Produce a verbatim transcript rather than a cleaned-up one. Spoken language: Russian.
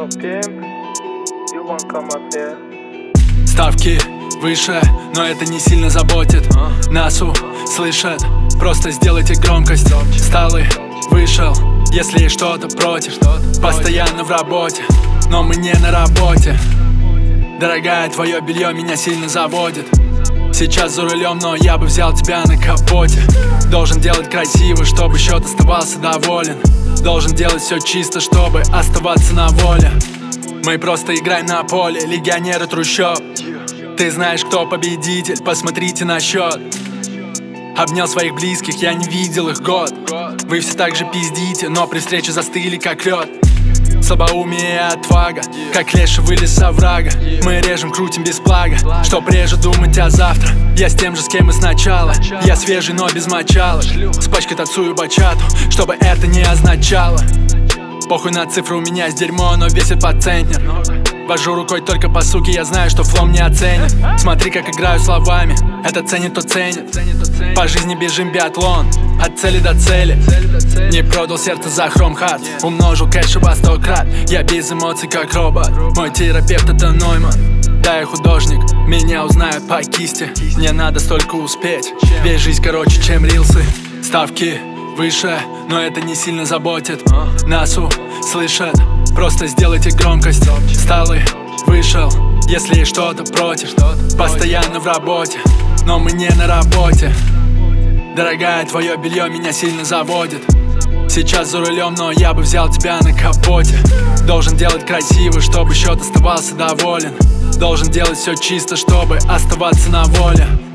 Yo, pimp, you wanna come up here? Ставки выше, но это не сильно заботит. Нас услышат, просто сделайте громкость. Сталы, вышел, если есть что-то против. Постоянно в работе, но мы не на работе. Дорогая, твое белье меня сильно заводит. Сейчас за рулем, но я бы взял тебя на капоте. Должен делать красиво, чтобы счет оставался доволен. Должен делать все чисто, чтобы оставаться на воле. Мы просто играем на поле, легионеры трущоб. Ты знаешь, кто победитель, посмотрите на счет. Обнял своих близких, я не видел их год. Вы все так же пиздите, но при встрече застыли как лед. Слабоумие и отвага, как леший вылез со врага. Мы режем, крутим без плага, чтоб реже думать о завтра. Я с тем же, с кем и сначала. Я свежий, но без мочалок. С пачкой танцую бачату, чтобы это не означало. Похуй на цифры, у меня есть дерьмо, но весит по центнер. Вожу рукой только по суке, я знаю, что флом не оценит. Смотри, как играю словами, это ценит, то ценит. По жизни бежим биатлон, от цели до цели. Не продал сердце за хром-хард, умножил кэш во сто крат. Я без эмоций, как робот, мой терапевт это Нойман. Да, я художник, меня узнают по кисти. Мне надо столько успеть, весь жизнь короче, чем рилсы. Ставки выше, но это не сильно заботит. Нас услышат, просто сделайте громкость. Сталы, вышел, если есть что-то против. Постоянно в работе, но мы не на работе. Дорогая, твое белье меня сильно заводит. Сейчас за рулем, но я бы взял тебя на капоте. Должен делать красиво, чтобы счет оставался доволен. Должен делать все чисто, чтобы оставаться на воле.